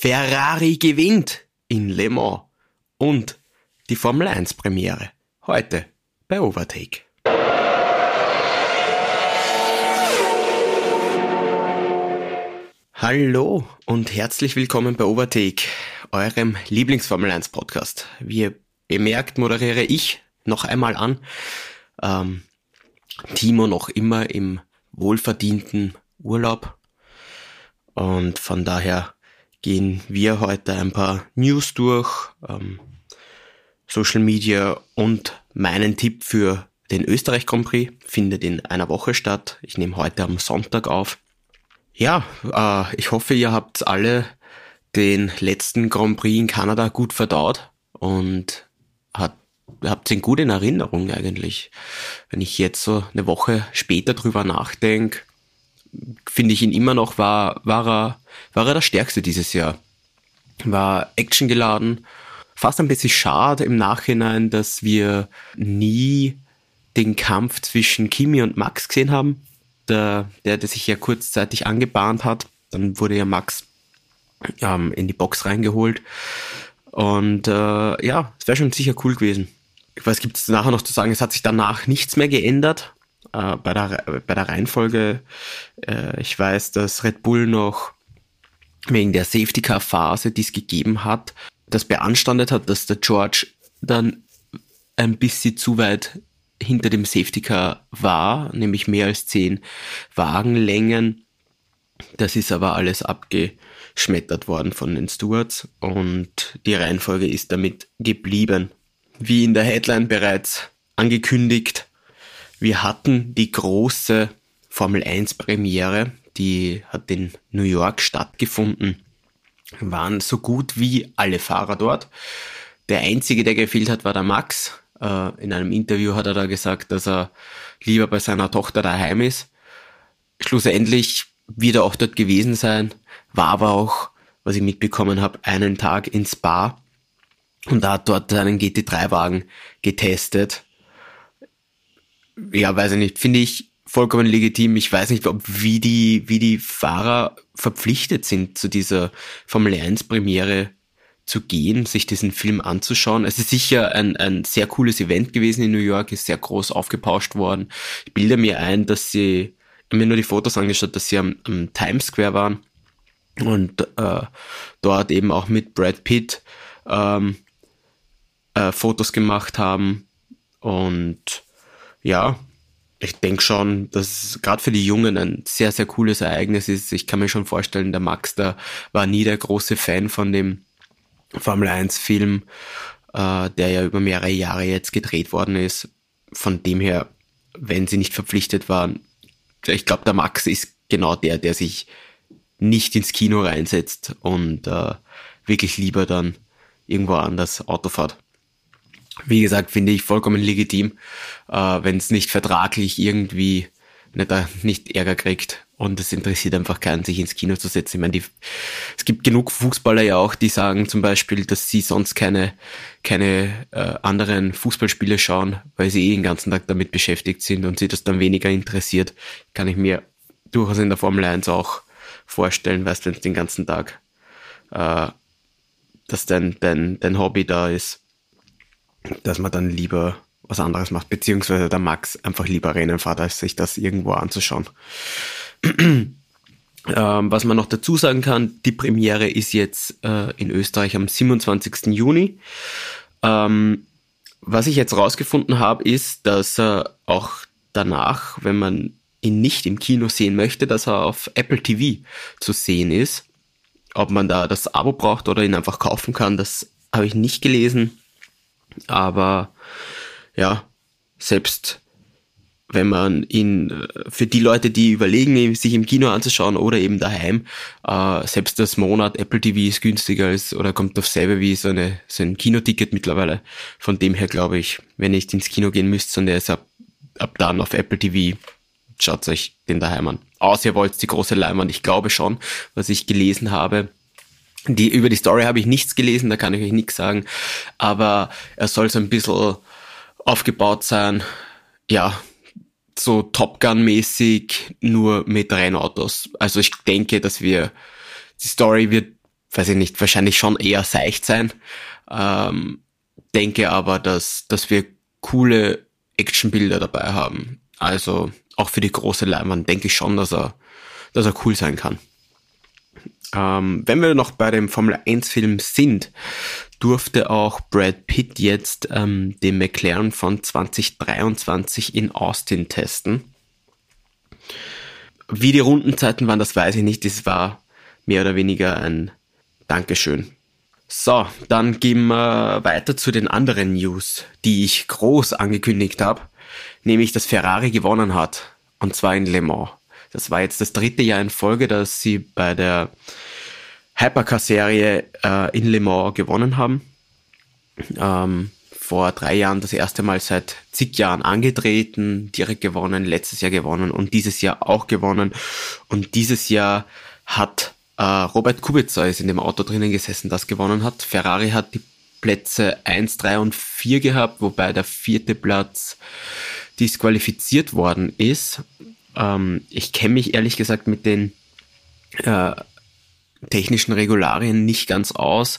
Ferrari gewinnt in Le Mans und die Formel 1 Premiere heute bei Overtake. Hallo und herzlich willkommen bei Overtake, eurem Lieblings-Formel 1 Podcast. Wie ihr bemerkt, moderiere ich noch einmal an. Timo noch immer im wohlverdienten Urlaub und von daher gehen wir heute ein paar News durch, Social Media und meinen Tipp für den Österreich Grand Prix findet in einer Woche statt. Ich nehme heute am Sonntag auf. Ja, ich hoffe, ihr habt alle den letzten Grand Prix in Kanada gut verdaut und habt ihn gut in Erinnerung eigentlich. Wenn ich jetzt so eine Woche später drüber nachdenke, finde ich ihn immer noch, war er der Stärkste dieses Jahr. War actiongeladen. Fast ein bisschen schade im Nachhinein, dass wir nie den Kampf zwischen Kimi und Max gesehen haben. Der sich ja kurzzeitig angebahnt hat. Dann wurde ja Max in die Box reingeholt. Und es wäre schon sicher cool gewesen. Was gibt es nachher noch zu sagen? Es hat sich danach nichts mehr geändert. Bei der Reihenfolge, ich weiß, dass Red Bull noch wegen der Safety-Car-Phase, die es gegeben hat, das beanstandet hat, dass der George dann ein bisschen zu weit hinter dem Safety-Car war, nämlich mehr als 10 Wagenlängen. Das ist aber alles abgeschmettert worden von den Stewards und die Reihenfolge ist damit geblieben. Wie in der Headline bereits angekündigt, wir hatten die große Formel 1 Premiere, die hat in New York stattgefunden, waren so gut wie alle Fahrer dort. Der einzige, der gefehlt hat, war der Max. In einem Interview hat er da gesagt, dass er lieber bei seiner Tochter daheim ist. Schlussendlich wird er auch dort gewesen sein, war aber auch, was ich mitbekommen habe, einen Tag in Spa und da hat dort seinen GT3-Wagen getestet. Ja, weiß ich nicht, finde ich vollkommen legitim. Ich weiß nicht, wie die Fahrer verpflichtet sind, zu dieser Formel 1 Premiere zu gehen, sich diesen Film anzuschauen. Es ist sicher ein sehr cooles Event gewesen in New York, ist sehr groß aufgebauscht worden. Ich bilde mir ein, dass ich habe mir nur die Fotos angeschaut, dass sie am Times Square waren und dort eben auch mit Brad Pitt Fotos gemacht haben. Und ja, ich denke schon, dass es gerade für die Jungen ein sehr, sehr cooles Ereignis ist. Ich kann mir schon vorstellen, der Max da war nie der große Fan von dem Formel 1 Film, der ja über mehrere Jahre jetzt gedreht worden ist. Von dem her, wenn sie nicht verpflichtet waren, ich glaube, der Max ist genau der sich nicht ins Kino reinsetzt und wirklich lieber dann irgendwo anders Auto fährt. Wie gesagt, finde ich vollkommen legitim, wenn es nicht vertraglich irgendwie nicht Ärger kriegt und es interessiert einfach keinen, sich ins Kino zu setzen. Ich meine, es gibt genug Fußballer ja auch, die sagen zum Beispiel, dass sie sonst keine anderen Fußballspiele schauen, weil sie den ganzen Tag damit beschäftigt sind und sie das dann weniger interessiert. Kann ich mir durchaus in der Formel 1 auch vorstellen, weißt du, wenn es den ganzen Tag dass dein Hobby da ist, dass man dann lieber was anderes macht, beziehungsweise der Max einfach lieber Rennen fährt, als sich das irgendwo anzuschauen. Was man noch dazu sagen kann, die Premiere ist jetzt in Österreich am 27. Juni. Was ich jetzt rausgefunden habe, ist, dass er auch danach, wenn man ihn nicht im Kino sehen möchte, dass er auf Apple TV zu sehen ist. Ob man da das Abo braucht oder ihn einfach kaufen kann, das habe ich nicht gelesen. Aber ja, selbst wenn man ihn, für die Leute, die überlegen, sich im Kino anzuschauen oder eben daheim, selbst das Monat Apple TV ist günstiger als, oder kommt auf selbe wie so ein Kinoticket mittlerweile. Von dem her glaube ich, wenn ihr nicht ins Kino gehen müsst, sondern er ist ab dann auf Apple TV, schaut euch den daheim an. Außer ihr wollt die große Leinwand, ich glaube schon, was ich gelesen habe. Über die Story habe ich nichts gelesen, da kann ich euch nichts sagen, aber er soll so ein bisschen aufgebaut sein, ja, so Top Gun-mäßig, nur mit Rennautos. Also ich denke, die Story wird weiß ich nicht, wahrscheinlich schon eher seicht sein. Denke aber, dass wir coole Actionbilder dabei haben. Also auch für die große Leinwand denke ich schon, dass er cool sein kann. Wenn wir noch bei dem Formel 1 Film sind, durfte auch Brad Pitt jetzt den McLaren von 2023 in Austin testen. Wie die Rundenzeiten waren, das weiß ich nicht. Das war mehr oder weniger ein Dankeschön. So, dann gehen wir weiter zu den anderen News, die ich groß angekündigt habe, nämlich dass Ferrari gewonnen hat, und zwar in Le Mans. Das war jetzt das 3. Jahr in Folge, dass sie bei der Hypercar-Serie in Le Mans gewonnen haben. Vor 3 Jahren das erste Mal seit zig Jahren angetreten, direkt gewonnen, letztes Jahr gewonnen und dieses Jahr auch gewonnen. Und dieses Jahr hat Robert Kubica ist in dem Auto drinnen gesessen, das gewonnen hat. Ferrari hat die Plätze 1, 3 und 4 gehabt, wobei der 4. Platz disqualifiziert worden ist. Ich kenne mich ehrlich gesagt mit den technischen Regularien nicht ganz aus.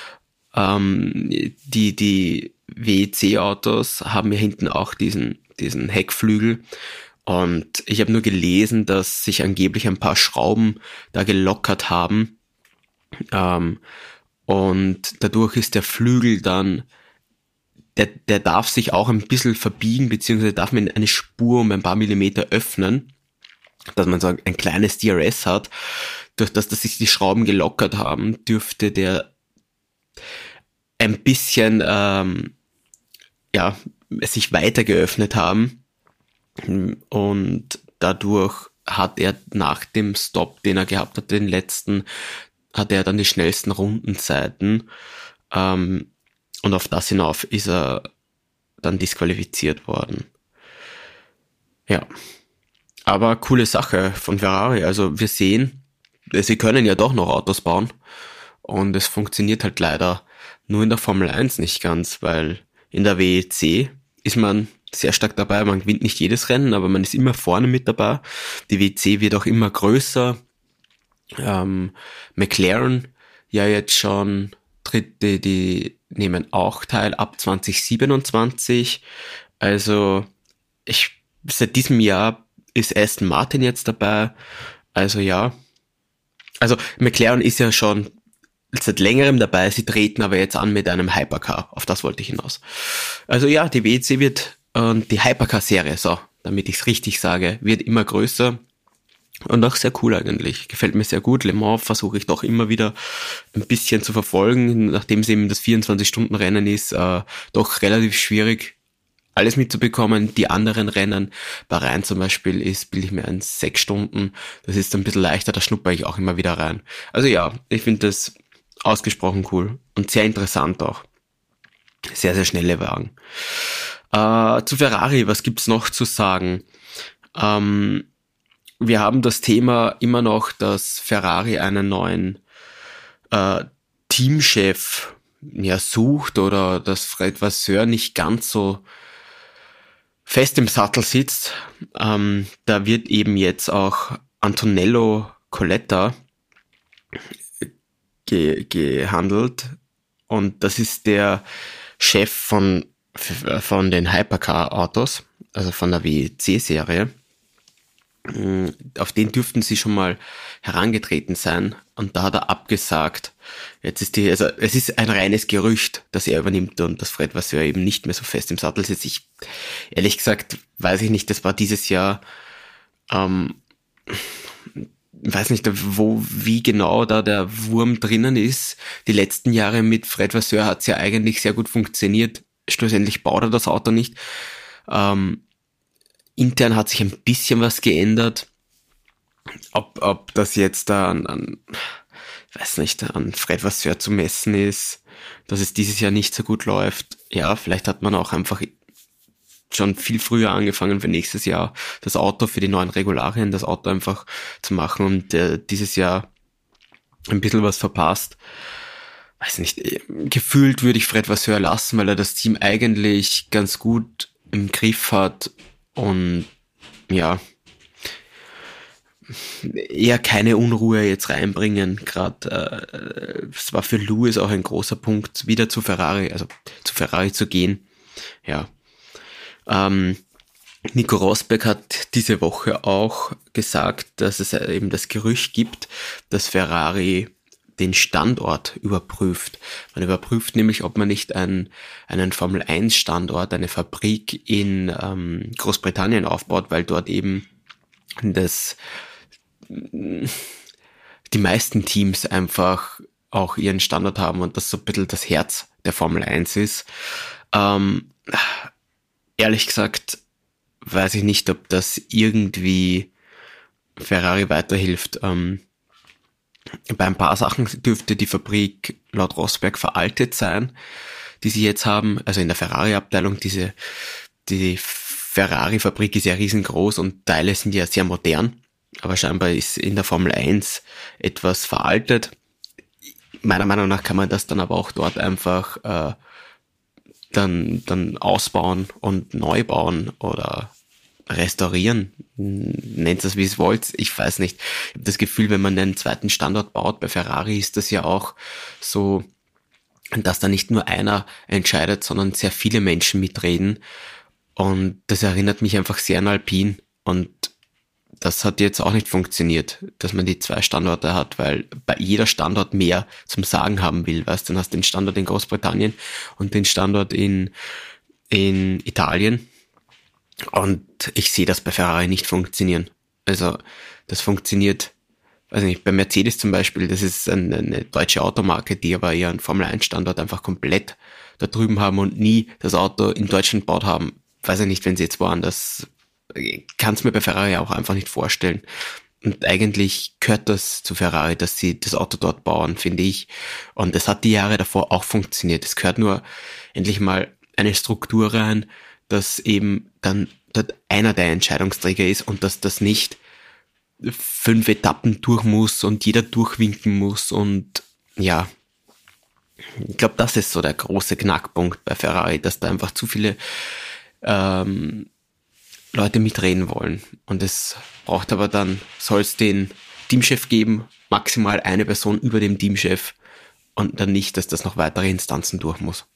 Die WEC-Autos haben ja hinten auch diesen Heckflügel. Und ich habe nur gelesen, dass sich angeblich ein paar Schrauben da gelockert haben. Und dadurch ist der Flügel dann, der darf sich auch ein bisschen verbiegen, beziehungsweise darf man eine Spur um ein paar Millimeter öffnen, dass man so ein kleines DRS hat. Durch das, dass sich die Schrauben gelockert haben, dürfte der ein bisschen sich weiter geöffnet haben. Und dadurch hat er nach dem Stop, den er gehabt hat, den letzten, hat er dann die schnellsten Rundenzeiten. Und auf das hinauf ist er dann disqualifiziert worden. Ja. Aber coole Sache von Ferrari. Also wir sehen, sie können ja doch noch Autos bauen. Und es funktioniert halt leider nur in der Formel 1 nicht ganz, weil in der WEC ist man sehr stark dabei. Man gewinnt nicht jedes Rennen, aber man ist immer vorne mit dabei. Die WEC wird auch immer größer. McLaren ja jetzt schon Dritte, die nehmen auch teil ab 2027. Also seit diesem Jahr ist Aston Martin jetzt dabei. Also ja. Also McLaren ist ja schon seit längerem dabei, sie treten aber jetzt an mit einem Hypercar. Auf das wollte ich hinaus. Also ja, die WEC wird die Hypercar-Serie, so, damit ich es richtig sage, wird immer größer und auch sehr cool eigentlich. Gefällt mir sehr gut. Le Mans versuche ich doch immer wieder ein bisschen zu verfolgen, nachdem es eben das 24-Stunden-Rennen ist, doch relativ schwierig, alles mitzubekommen. Die anderen Rennen, Bahrain zum Beispiel, bilde ich mir ein 6 Stunden. Das ist ein bisschen leichter, da schnupper ich auch immer wieder rein. Also ja, ich finde das ausgesprochen cool und sehr interessant auch. Sehr, sehr schnelle Wagen. Zu Ferrari, was gibt's noch zu sagen? Wir haben das Thema immer noch, dass Ferrari einen neuen Teamchef sucht oder dass Fred Vasseur nicht ganz so fest im Sattel sitzt. Da wird eben jetzt auch Antonello Coletta gehandelt und das ist der Chef von den Hypercar-Autos, also von der WEC-Serie. Auf den dürften sie schon mal herangetreten sein und da hat er abgesagt. Jetzt ist es ist ein reines Gerücht, dass er übernimmt und dass Fred Vasseur eben nicht mehr so fest im Sattel sitzt. Ehrlich gesagt, weiß ich nicht, das war dieses Jahr, weiß nicht, wie genau da der Wurm drinnen ist. Die letzten Jahre mit Fred Vasseur hat es ja eigentlich sehr gut funktioniert. Schlussendlich baut er das Auto nicht. Intern hat sich ein bisschen was geändert. Ob das jetzt da an Fred Vasseur zu messen ist, dass es dieses Jahr nicht so gut läuft. Ja, vielleicht hat man auch einfach schon viel früher angefangen für nächstes Jahr das Auto für die neuen Regularien, das Auto einfach zu machen und dieses Jahr ein bisschen was verpasst. Weiß nicht, gefühlt würde ich Fred Vasseur lassen, weil er das Team eigentlich ganz gut im Griff hat und ja, eher keine Unruhe jetzt reinbringen. Gerade es war für Lewis auch ein großer Punkt, wieder zu Ferrari, also zu Ferrari zu gehen. Ja. Nico Rosberg hat diese Woche auch gesagt, dass es eben das Gerücht gibt, dass Ferrari den Standort überprüft. Man überprüft nämlich, ob man nicht einen Formel-1-Standort, eine Fabrik in Großbritannien aufbaut, weil dort eben die meisten Teams einfach auch ihren Standort haben und das so ein bisschen das Herz der Formel 1 ist. Ehrlich gesagt weiß ich nicht, ob das irgendwie Ferrari weiterhilft. Bei ein paar Sachen dürfte die Fabrik laut Rosberg veraltet sein, die sie jetzt haben. Also in der Ferrari-Abteilung, die Ferrari-Fabrik ist ja riesengroß und Teile sind ja sehr modern. Aber scheinbar ist in der Formel 1 etwas veraltet. Meiner Meinung nach kann man das dann aber auch dort einfach dann ausbauen und neu bauen oder restaurieren. Nennt es, wie es wollt. Ich weiß nicht. Ich habe das Gefühl, wenn man einen zweiten Standort baut, bei Ferrari ist das ja auch so, dass da nicht nur einer entscheidet, sondern sehr viele Menschen mitreden. Und das erinnert mich einfach sehr an Alpine. Und das hat jetzt auch nicht funktioniert, dass man die 2 Standorte hat, weil bei jeder Standort mehr zum Sagen haben will. Weißt, dann hast du den Standort in Großbritannien und den Standort in Italien. Und ich sehe das bei Ferrari nicht funktionieren. Also das funktioniert, weiß nicht, bei Mercedes zum Beispiel, das ist eine deutsche Automarke, die aber ihren Formel-1-Standort einfach komplett da drüben haben und nie das Auto in Deutschland gebaut haben. Weiß ich nicht, wenn sie jetzt woanders, kann es mir bei Ferrari auch einfach nicht vorstellen. Und eigentlich gehört das zu Ferrari, dass sie das Auto dort bauen, finde ich. Und das hat die Jahre davor auch funktioniert. Es gehört nur endlich mal eine Struktur rein, dass eben dann dort einer der Entscheidungsträger ist und dass das nicht 5 Etappen durch muss und jeder durchwinken muss. Und ja, ich glaube, das ist so der große Knackpunkt bei Ferrari, dass da einfach zu viele Leute mitreden wollen. Und es braucht aber dann, soll es den Teamchef geben, maximal eine Person über dem Teamchef und dann nicht, dass das noch weitere Instanzen durch muss.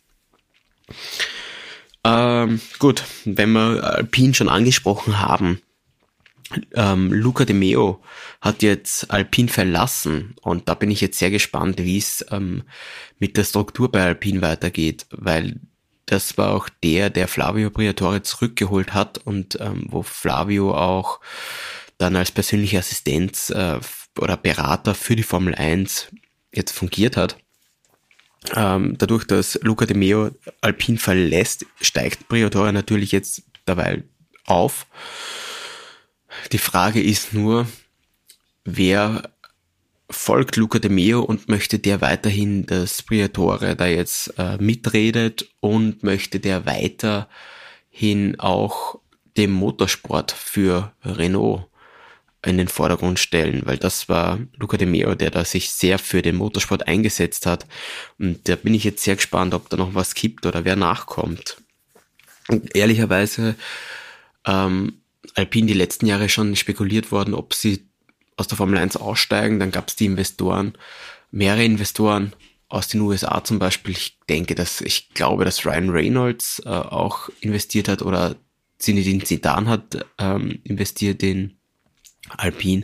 Gut, wenn wir Alpine schon angesprochen haben, Luca De Meo hat jetzt Alpine verlassen und da bin ich jetzt sehr gespannt, wie es mit der Struktur bei Alpine weitergeht, weil das war auch der Flavio Briatore zurückgeholt hat und wo Flavio auch dann als persönlicher Assistent oder Berater für die Formel 1 jetzt fungiert hat. Dadurch, dass Luca De Meo Alpine verlässt, steigt Briatore natürlich jetzt dabei auf. Die Frage ist nur, wer folgt Luca De Meo und möchte der weiterhin, dass Briatore da jetzt mitredet und möchte der weiterhin auch den Motorsport für Renault in den Vordergrund stellen, weil das war Luca De Meo, der da sich sehr für den Motorsport eingesetzt hat. Und da bin ich jetzt sehr gespannt, ob da noch was gibt oder wer nachkommt. Und ehrlicherweise Alpine die letzten Jahre schon spekuliert worden, ob sie aus der Formel 1 aussteigen. Dann gab es die Investoren, mehrere Investoren aus den USA zum Beispiel. Ich glaube, dass Ryan Reynolds auch investiert hat oder Zinedine Zidane hat investiert in Alpine.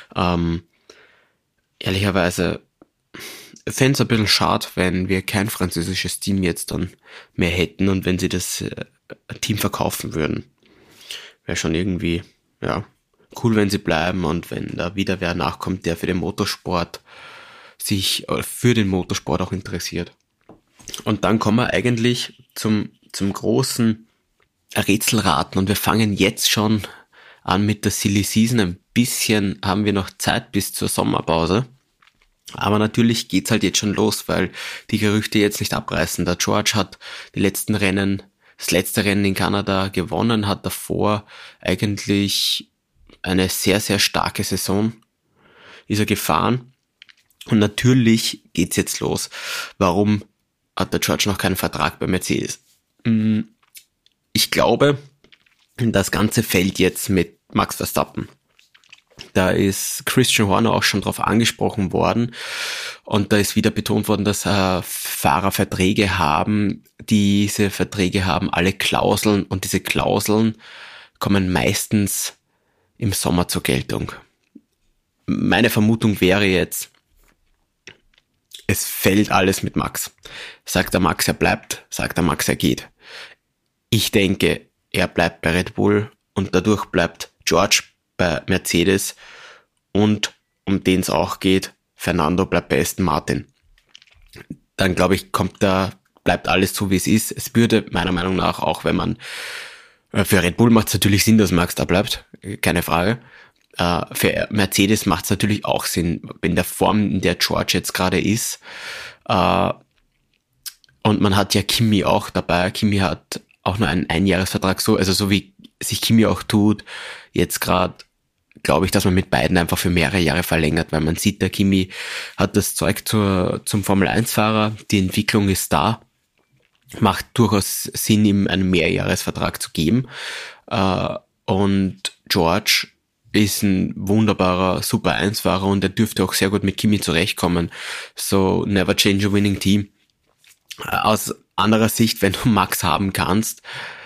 Ehrlicherweise fände es ein bisschen schade, wenn wir kein französisches Team jetzt dann mehr hätten und wenn sie das Team verkaufen würden. Wäre schon irgendwie, ja, cool, wenn sie bleiben und wenn da wieder wer nachkommt, der für den Motorsport sich für den Motorsport auch interessiert. Und dann kommen wir eigentlich zum großen Rätselraten und wir fangen jetzt schon an mit der Silly Season. Ein bisschen haben wir noch Zeit bis zur Sommerpause. Aber natürlich geht's halt jetzt schon los, weil die Gerüchte jetzt nicht abreißen. Der George hat das letzte Rennen in Kanada gewonnen, hat davor eigentlich eine sehr, sehr starke Saison ist er gefahren. Und natürlich geht's jetzt los. Warum hat der George noch keinen Vertrag bei Mercedes? Ich glaube, das Ganze fällt jetzt mit Max Verstappen. Da ist Christian Horner auch schon drauf angesprochen worden und da ist wieder betont worden, dass Fahrer Verträge haben. Diese Verträge haben alle Klauseln und diese Klauseln kommen meistens im Sommer zur Geltung. Meine Vermutung wäre jetzt, es fällt alles mit Max. Sagt der Max, er bleibt, sagt der Max, er geht. Ich denke, er bleibt bei Red Bull und dadurch bleibt George bei Mercedes und um den es auch geht, Fernando bleibt bei Aston Martin. Dann glaube ich, bleibt alles so wie es ist. Es würde meiner Meinung nach auch, wenn man für Red Bull macht es natürlich Sinn, dass Max da bleibt, keine Frage. Für Mercedes macht es natürlich auch Sinn, in der Form, in der George jetzt gerade ist. Und man hat ja Kimi auch dabei. Kimi hat auch nur einen Einjahresvertrag, so wie sich Kimi auch tut. Jetzt gerade glaube ich, dass man mit beiden einfach für mehrere Jahre verlängert, weil man sieht, der Kimi hat das Zeug zum Formel-1-Fahrer. Die Entwicklung ist da. Macht durchaus Sinn, ihm einen Mehrjahresvertrag zu geben. Und George ist ein wunderbarer Super-1-Fahrer und er dürfte auch sehr gut mit Kimi zurechtkommen. So, never change a winning team. Aus anderer Sicht, wenn du Max haben kannst,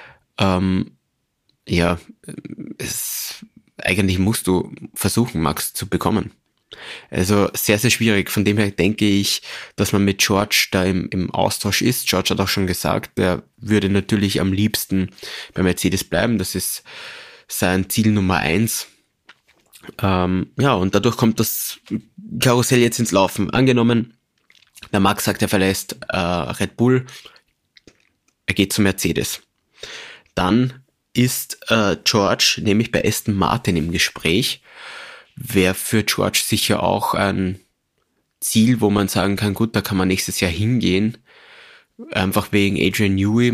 eigentlich musst du versuchen, Max zu bekommen. Also sehr, sehr schwierig. Von dem her denke ich, dass man mit George da im Austausch ist. George hat auch schon gesagt, er würde natürlich am liebsten bei Mercedes bleiben. Das ist sein Ziel Nummer 1. Und dadurch kommt das Karussell jetzt ins Laufen. Angenommen, der Max sagt, er verlässt Red Bull, er geht zu Mercedes. Dann ist George nämlich bei Aston Martin im Gespräch. Wäre für George sicher auch ein Ziel, wo man sagen kann, gut, da kann man nächstes Jahr hingehen. Einfach wegen Adrian Newey.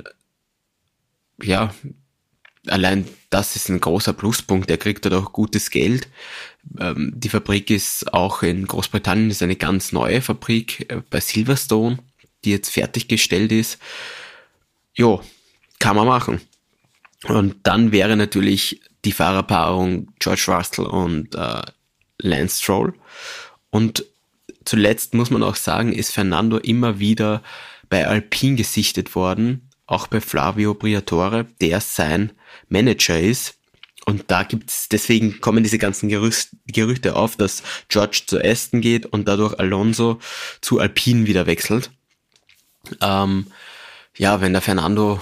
Allein das ist ein großer Pluspunkt. Er kriegt dort auch gutes Geld. Die Fabrik ist auch in Großbritannien, ist eine ganz neue Fabrik bei Silverstone, die jetzt fertiggestellt ist. Jo, kann man machen. Und dann wäre natürlich die Fahrerpaarung George Russell und Lance Stroll. Und zuletzt muss man auch sagen, ist Fernando immer wieder bei Alpine gesichtet worden, auch bei Flavio Briatore, der sein Manager ist. Und deswegen kommen diese ganzen Gerüchte auf, dass George zu Aston geht und dadurch Alonso zu Alpine wieder wechselt. Wenn der Fernando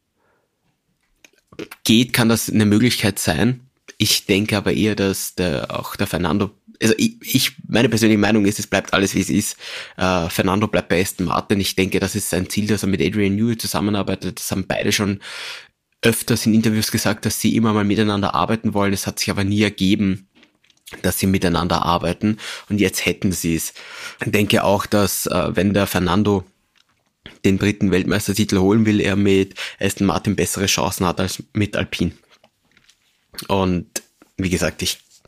geht, kann das eine Möglichkeit sein. Ich denke aber eher, dass der Fernando, also meine persönliche Meinung ist, es bleibt alles wie es ist. Fernando bleibt bei Aston Martin. Ich denke, das ist sein Ziel, dass er mit Adrian Newey zusammenarbeitet. Das haben beide schon öfters in Interviews gesagt, dass sie immer mal miteinander arbeiten wollen. Es hat sich aber nie ergeben, dass sie miteinander arbeiten. Und jetzt hätten sie es. Ich denke auch, dass wenn der Fernando den dritten Weltmeistertitel holen will, er mit Aston Martin bessere Chancen hat als mit Alpine. Und wie gesagt,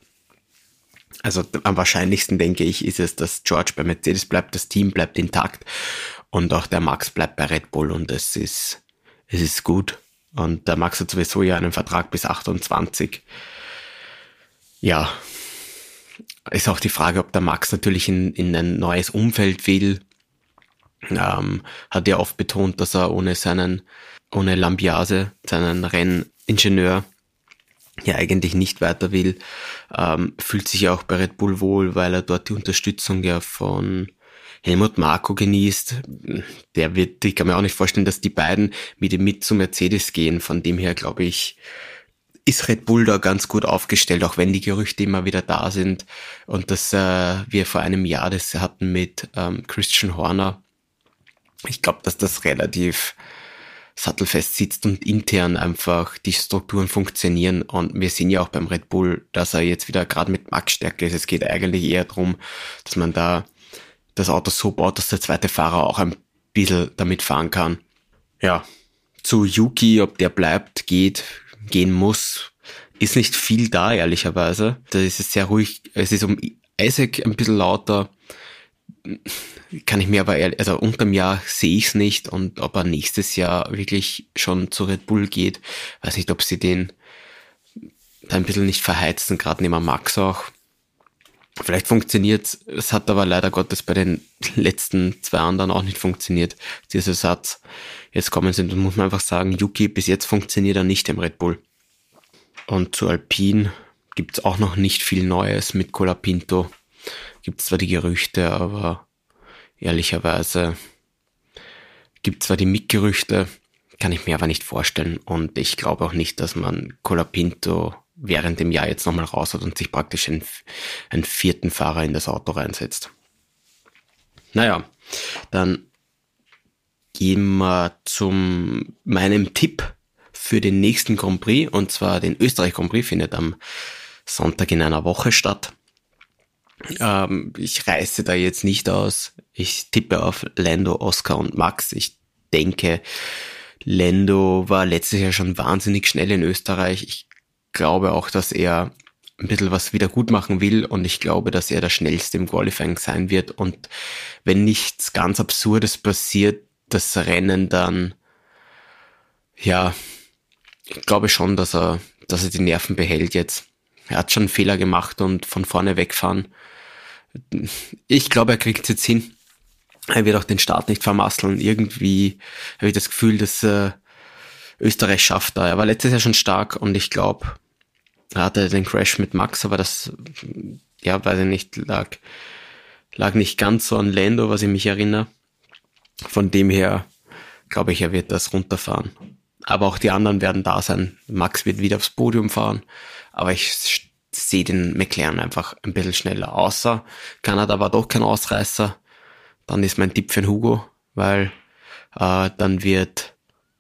am wahrscheinlichsten denke ich, ist es, dass George bei Mercedes bleibt, das Team bleibt intakt und auch der Max bleibt bei Red Bull und es ist gut. Und der Max hat sowieso ja einen Vertrag bis 28. Ja, ist auch die Frage, ob der Max natürlich in ein neues Umfeld will. Hat ja oft betont, dass er ohne Lambiase, seinen Renningenieur, ja eigentlich nicht weiter will. Fühlt sich ja auch bei Red Bull wohl, weil er dort die Unterstützung ja von Helmut Marko genießt. Ich kann mir auch nicht vorstellen, dass die beiden mit ihm mit zu Mercedes gehen. Von dem her, glaube ich, ist Red Bull da ganz gut aufgestellt, auch wenn die Gerüchte immer wieder da sind. Und dass wir vor einem Jahr das hatten mit Christian Horner. Ich glaube, dass das relativ sattelfest sitzt und intern einfach die Strukturen funktionieren. Und wir sehen ja auch beim Red Bull, dass er jetzt wieder gerade mit Max stärker ist. Es geht eigentlich eher darum, dass man da das Auto so baut, dass der zweite Fahrer auch ein bisschen damit fahren kann. Ja, zu Yuki, ob der bleibt, gehen muss, ist nicht viel da, ehrlicherweise. Da ist es sehr ruhig. Es ist um Isaac ein bisschen lauter. Kann ich mir aber unterm Jahr sehe ich es nicht und ob er nächstes Jahr wirklich schon zu Red Bull geht, weiß nicht, ob sie den da ein bisschen nicht verheizen, gerade neben Max auch. Vielleicht funktioniert's, es hat aber leider Gottes bei den letzten 2 anderen auch nicht funktioniert, dieser Satz. Jetzt kommen sind, muss man einfach sagen, Yuki, bis jetzt funktioniert er nicht im Red Bull. Und zu Alpine gibt's auch noch nicht viel Neues mit Colapinto. Gibt's zwar die Gerüchte, aber ehrlicherweise gibt's zwar die Mick-Gerüchte, kann ich mir aber nicht vorstellen. Und ich glaube auch nicht, dass man Colapinto während dem Jahr jetzt nochmal raus hat und sich praktisch einen 4. Fahrer in das Auto reinsetzt. Naja, dann gehen wir zu meinem Tipp für den nächsten Grand Prix, und zwar den Österreich Grand Prix, findet am Sonntag in einer Woche statt. Ich reiße da jetzt nicht aus. Ich tippe auf Lando, Oscar und Max. Ich denke, Lando war letztes Jahr schon wahnsinnig schnell in Österreich. Ich glaube auch, dass er ein bisschen was wieder gut machen will, und ich glaube, dass er der Schnellste im Qualifying sein wird, und wenn nichts ganz Absurdes passiert, das Rennen dann, ja, ich glaube schon, dass er die Nerven behält jetzt. Er hat schon einen Fehler gemacht und von vorne wegfahren. Ich glaube, er kriegt es jetzt hin. Er wird auch den Start nicht vermasseln. Irgendwie habe ich das Gefühl, dass Österreich schafft da. Er war letztes Jahr schon stark, und ich glaube, er hatte den Crash mit Max, aber das, ja, weiß ich nicht, lag nicht ganz so an Lando, was ich mich erinnere. Von dem her glaube ich, er wird das runterfahren. Aber auch die anderen werden da sein. Max wird wieder aufs Podium fahren, aber ich sehe den McLaren einfach ein bisschen schneller. Außer Kanada war doch kein Ausreißer. Dann ist mein Tipp für den Hugo, weil dann wird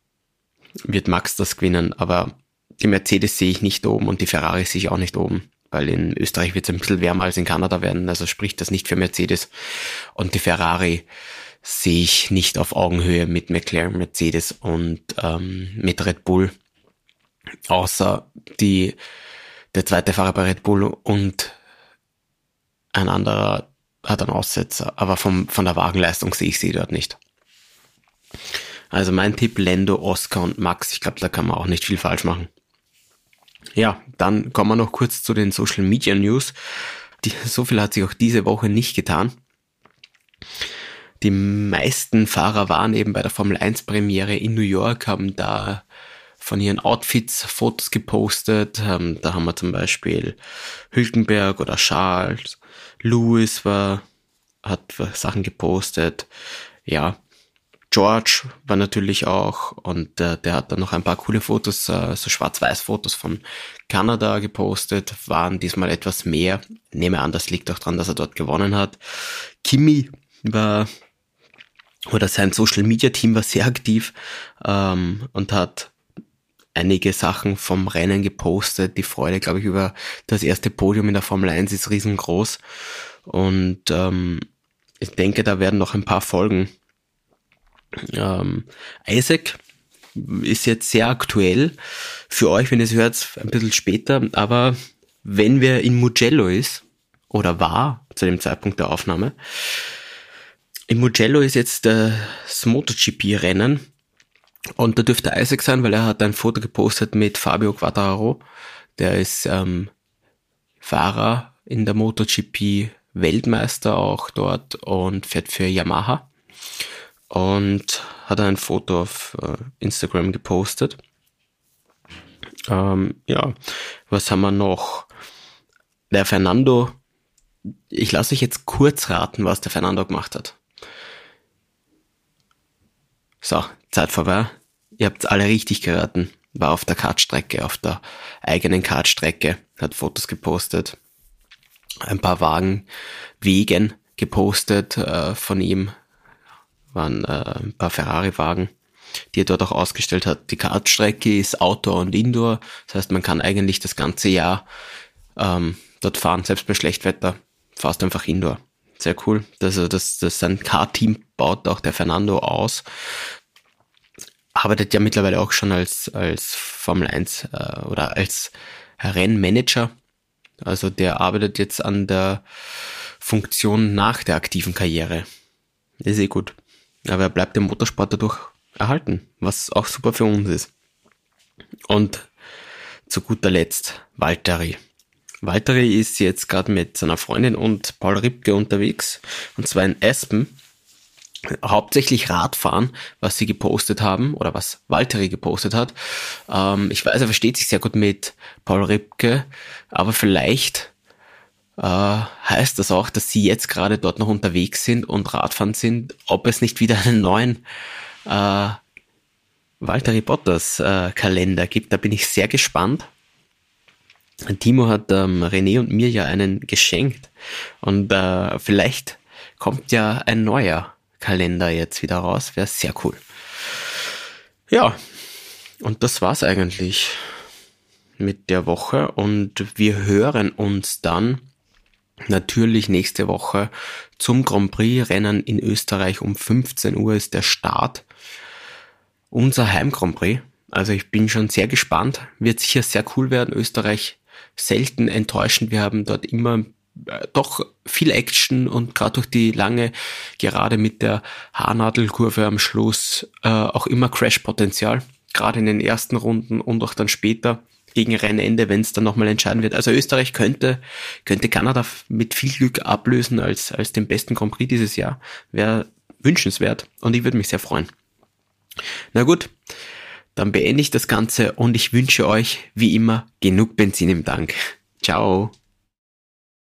Max das gewinnen. Aber die Mercedes sehe ich nicht oben und die Ferrari sehe ich auch nicht oben, weil in Österreich wird es ein bisschen wärmer als in Kanada werden. Also spricht das nicht für Mercedes. Und die Ferrari sehe ich nicht auf Augenhöhe mit McLaren, Mercedes und mit Red Bull. Außer der zweite Fahrer bei Red Bull und ein anderer hat einen Aussetzer. Aber von der Wagenleistung sehe ich sie dort nicht. Also mein Tipp, Lando, Oscar und Max. Ich glaube, da kann man auch nicht viel falsch machen. Ja, dann kommen wir noch kurz zu den Social Media News. So viel hat sich auch diese Woche nicht getan. Die meisten Fahrer waren eben bei der Formel 1 Premiere in New York, haben da von ihren Outfits Fotos gepostet. Da haben wir zum Beispiel Hülkenberg oder Charles. Lewis hat Sachen gepostet. Ja, George war natürlich auch, und der hat dann noch ein paar coole Fotos, so Schwarz-Weiß-Fotos von Kanada gepostet, waren diesmal etwas mehr. Nehme an, das liegt auch daran, dass er dort gewonnen hat. Kimi sein Social-Media-Team war sehr aktiv und hat einige Sachen vom Rennen gepostet. Die Freude, glaube ich, über das erste Podium in der Formel 1 ist riesengroß. Und ich denke, da werden noch ein paar folgen. Isaac ist jetzt sehr aktuell für euch, wenn ihr es hört, ein bisschen später. Aber wenn wer in Mugello ist, oder war zu dem Zeitpunkt der Aufnahme, in Mugello ist jetzt das MotoGP-Rennen. Und da dürfte Isaac sein, weil er hat ein Foto gepostet mit Fabio Quartararo. Der ist Fahrer in der MotoGP, Weltmeister auch dort und fährt für Yamaha. Und hat ein Foto auf Instagram gepostet. Ja, was haben wir noch? Der Fernando. Ich lasse euch jetzt kurz raten, was der Fernando gemacht hat. So, Zeit vorbei. Ihr habt alle richtig geraten. War auf der Kartstrecke, auf der eigenen Kartstrecke, hat Fotos gepostet. Ein paar Wegen gepostet von ihm. Waren ein paar Ferrari-Wagen, die er dort auch ausgestellt hat. Die Kartstrecke ist Outdoor und Indoor. Das heißt, man kann eigentlich das ganze Jahr dort fahren, selbst bei Schlechtwetter. Fährst einfach Indoor. Sehr cool. Das sein Kart-Team baut auch der Fernando aus. Arbeitet ja mittlerweile auch schon als Formel 1 oder als Rennmanager. Also der arbeitet jetzt an der Funktion nach der aktiven Karriere. Das ist eh gut. Aber er bleibt dem Motorsport dadurch erhalten, was auch super für uns ist. Und zu guter Letzt Valtteri. Valtteri ist jetzt gerade mit seiner Freundin und Paul Ripke unterwegs, und zwar in Aspen. Hauptsächlich Radfahren, was sie gepostet haben, oder was Valtteri gepostet hat. Ich weiß, er versteht sich sehr gut mit Paul Ripke, aber vielleicht heißt das auch, dass sie jetzt gerade dort noch unterwegs sind und Radfahren sind, ob es nicht wieder einen neuen Valtteri Bottas Kalender gibt. Da bin ich sehr gespannt. Timo hat René und mir ja einen geschenkt, und vielleicht kommt ja ein neuer Kalender jetzt wieder raus. Wäre sehr cool. Ja, und das war's eigentlich mit der Woche, und wir hören uns dann natürlich nächste Woche zum Grand Prix Rennen in Österreich. Um 15 Uhr ist der Start. Unser Heim Grand Prix. Also ich bin schon sehr gespannt. Wird sicher sehr cool werden. Österreich selten enttäuschend. Wir haben dort immer doch viel Action, und gerade durch die lange Gerade mit der Haarnadelkurve am Schluss auch immer Crash-Potenzial. Gerade in den ersten Runden und auch dann später gegen Rennende, wenn es dann nochmal entscheiden wird. Also Österreich könnte Kanada mit viel Glück ablösen als den besten Grand Prix dieses Jahr. Wäre wünschenswert, und ich würde mich sehr freuen. Na gut, dann beende ich das Ganze, und ich wünsche euch wie immer genug Benzin im Tank. Ciao.